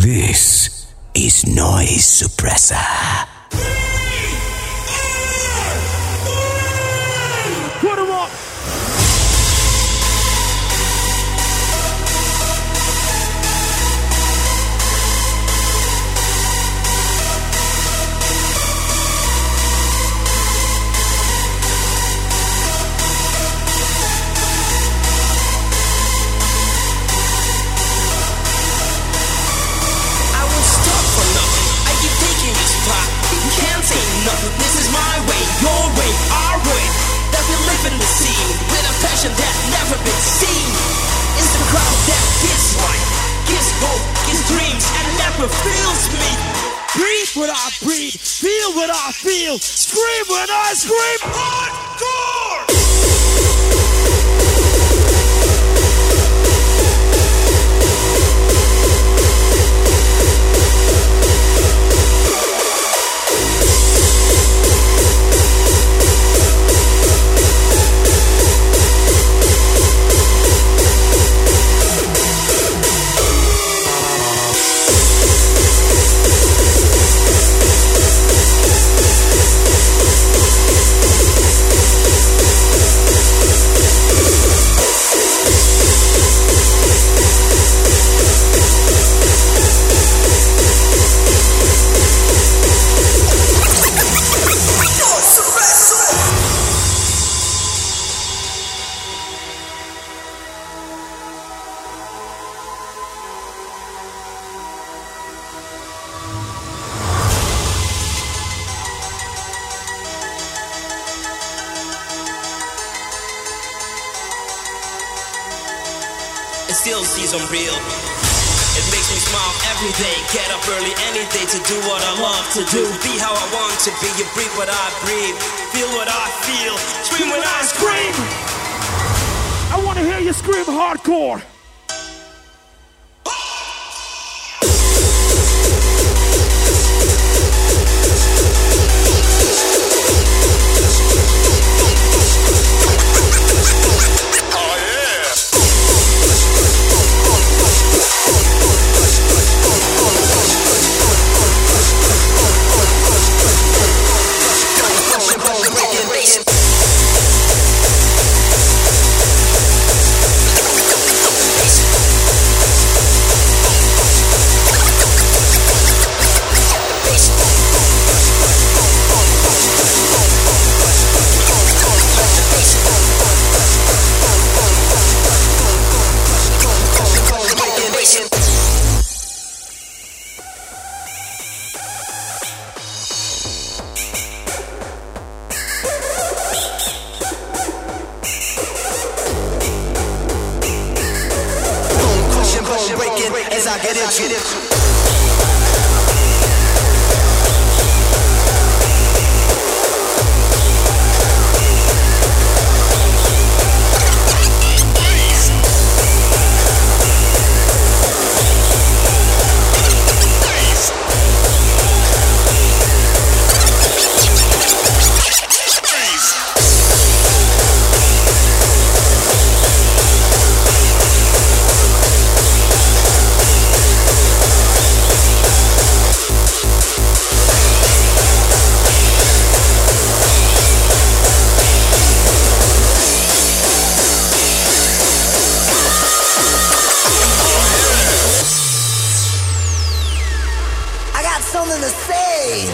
This is Noise Suppressor. Put 'em up. This is my way, your way, our way. That we live in the scene with a passion that never been seen. It's the crowd that gives life, gives hope, gives dreams, and never feels me. Breathe what I breathe, feel what I feel, scream when I scream. Hardcore! Still sees unreal. It makes me smile every day. Get up early any day to do what I love to do. Be how I want to be. You breathe what I breathe. Feel what I feel. Scream when I scream. I want to hear you scream hardcore. As I get into it. Something to say.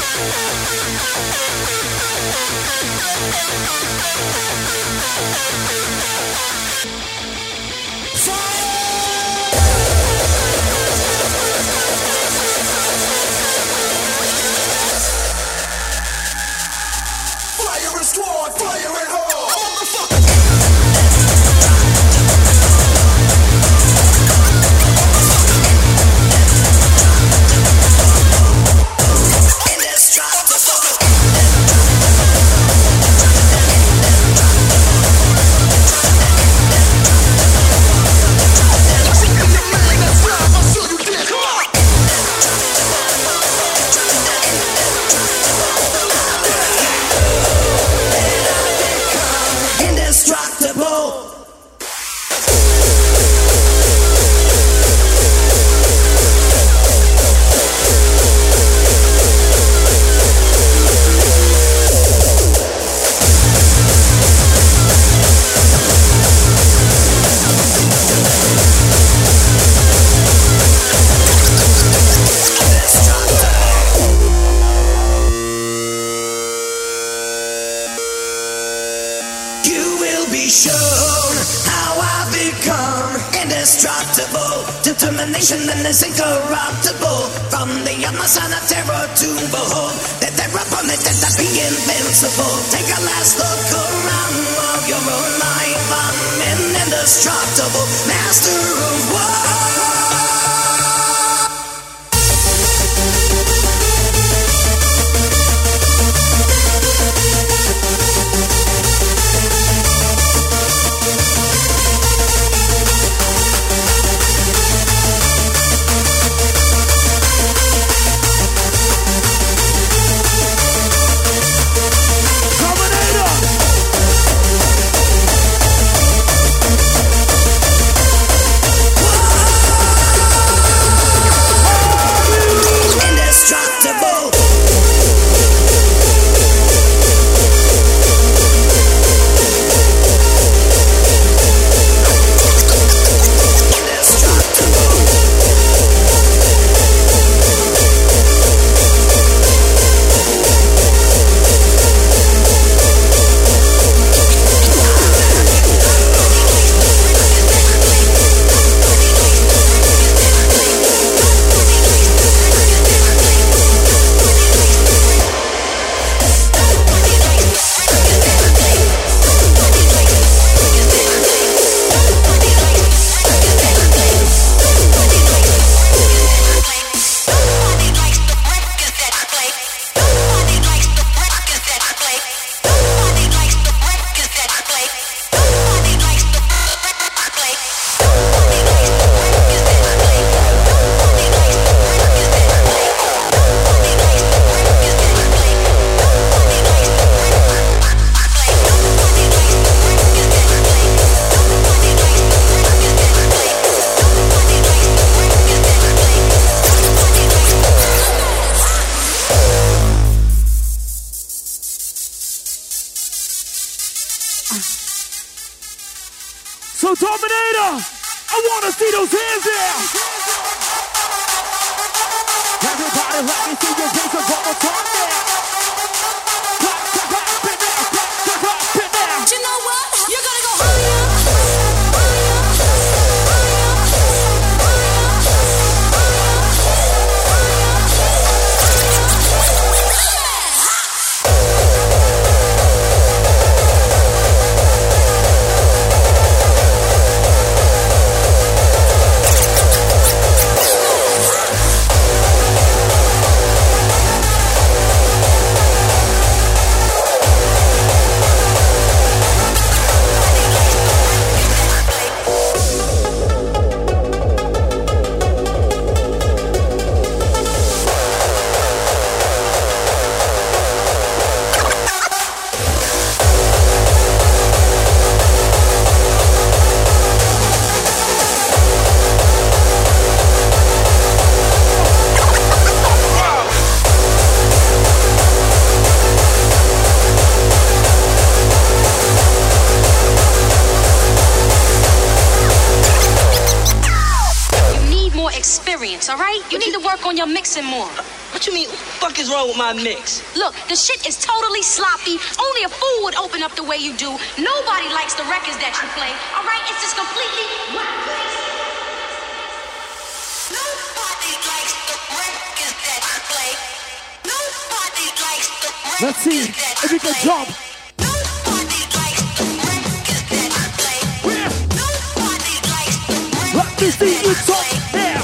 Determination and is incorruptible. From the utmost sign of terror to behold that their opponent that be invincible. Take a last look around of your own life. I'm an indestructible master of war. So Terminator, I wanna see those hands there. Everybody, let me see your hands up on the top there. Clap it now, clap it now. You know what? You're gonna go higher. All right? You need to work on your mixing more. What you mean, what the fuck is wrong with my mix? Look, the shit is totally sloppy. Only a fool would open up the way you do. Nobody likes the records that you play. All right, it's just completely whack. Nobody likes the records that I play. Nobody likes the records. Let's see if we can jump. Nobody likes the records that I play. Nobody likes the records. Let me see you talk. Yeah.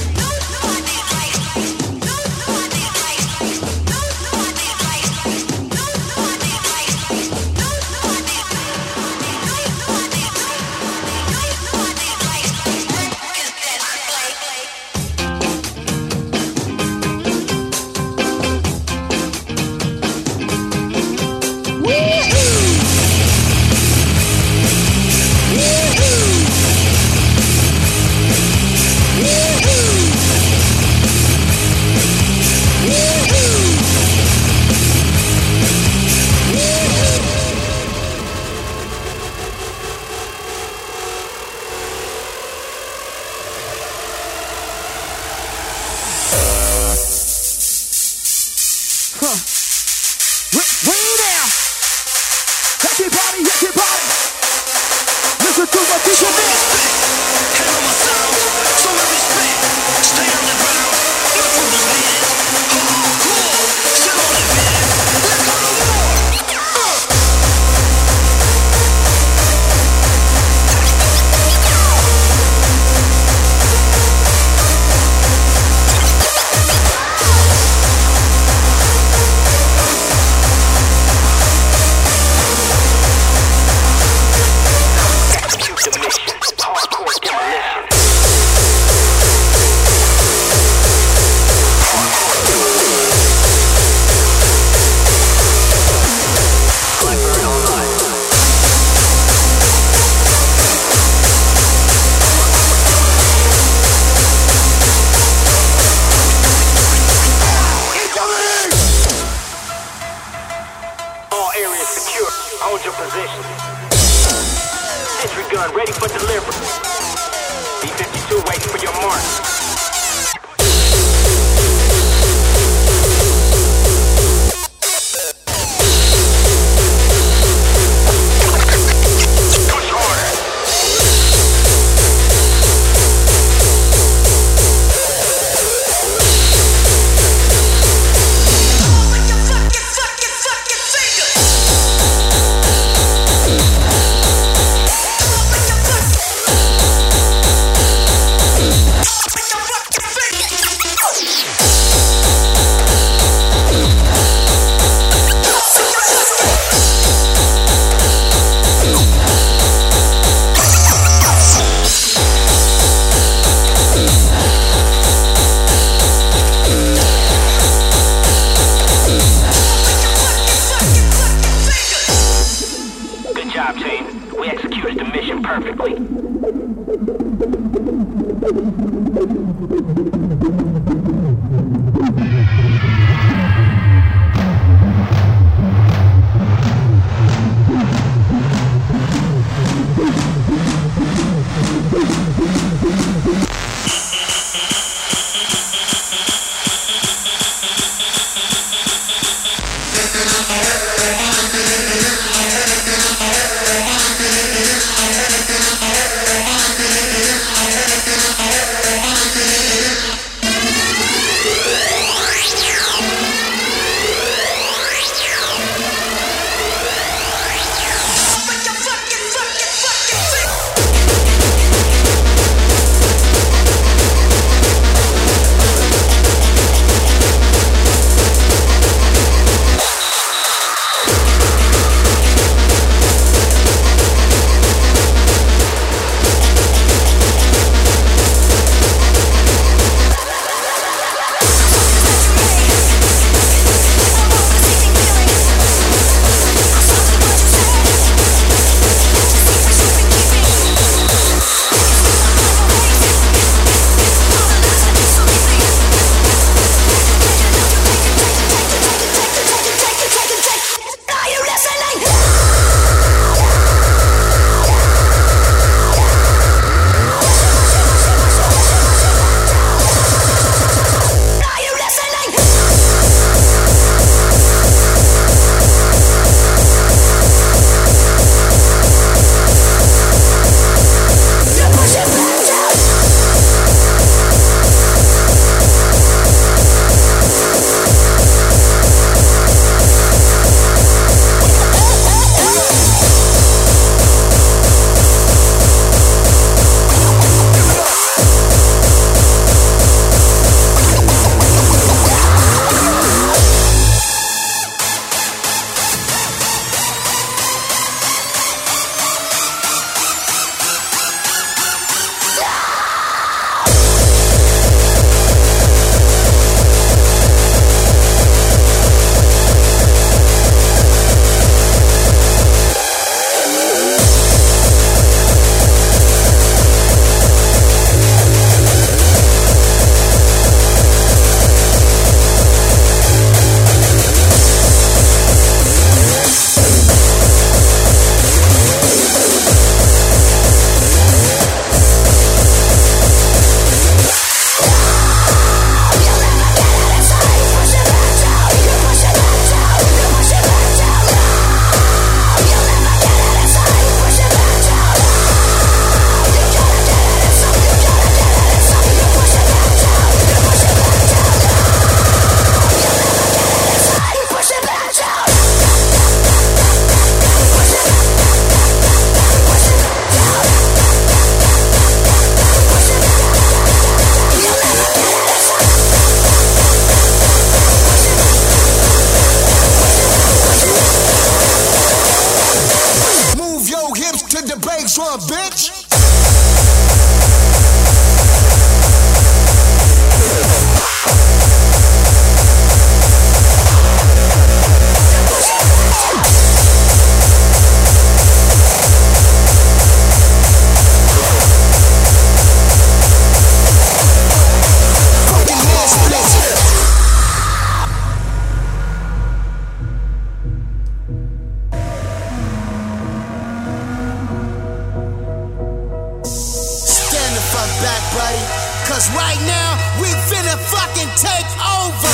right now, we finna fucking take over.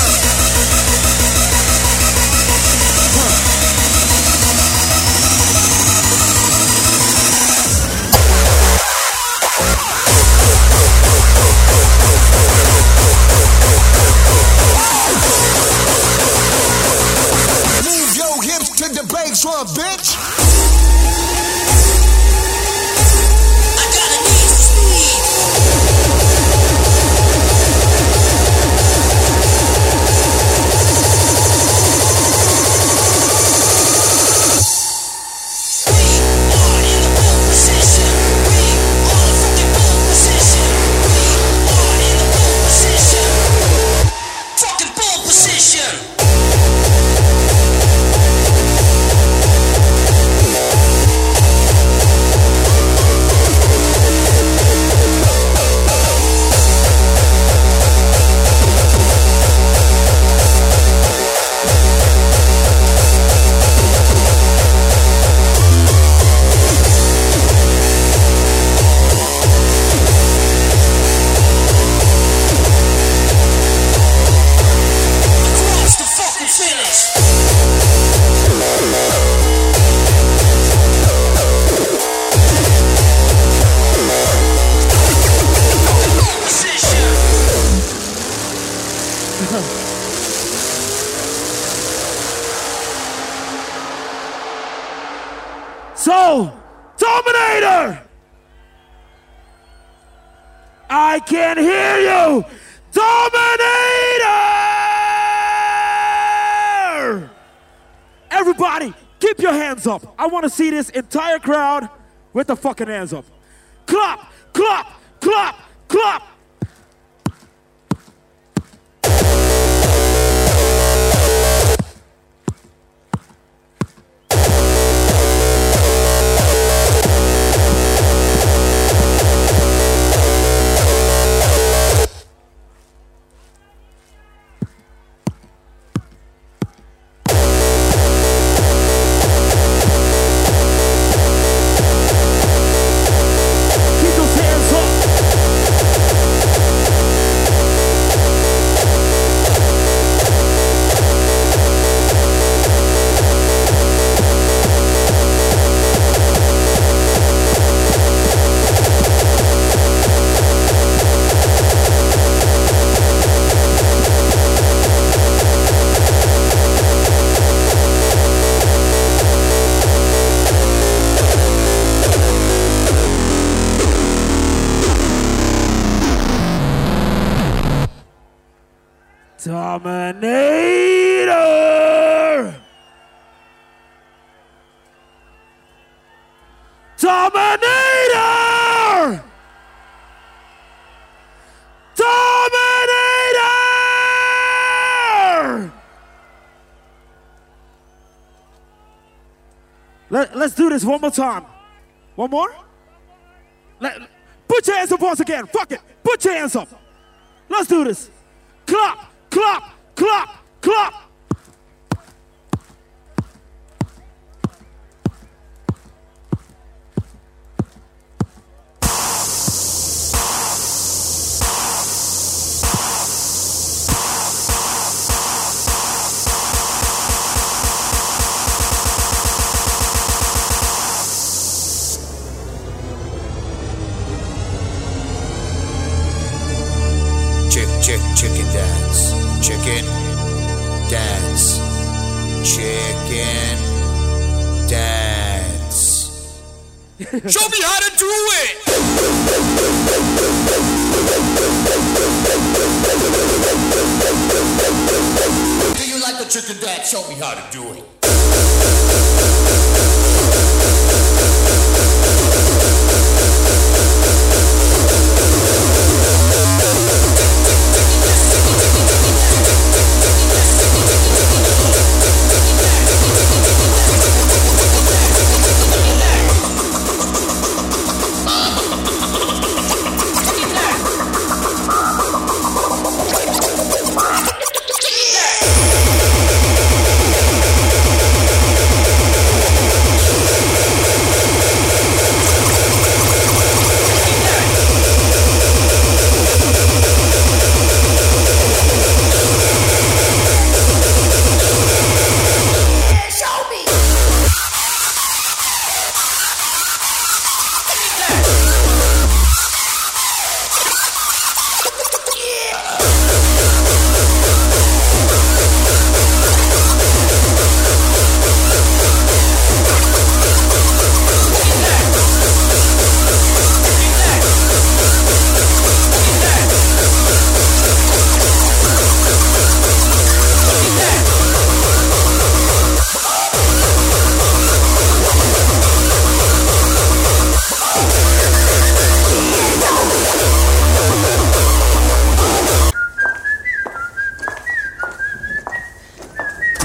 Move your hips to the bass drum, bitch. So, Dominator! I can hear you! Dominator! Everybody, keep your hands up. I want to see this entire crowd with the fucking hands up. Clap, clap, clap, clap. Dominator! Dominator! Dominator! Let's do this one more time. One more? Put your hands up once again. Fuck it. Put your hands up. Let's do this. Clap, clap, clap, clap. Chicken dance, chicken dance, chicken dance. Show me how to do it! Do you like the chicken dance? Show me how to do it.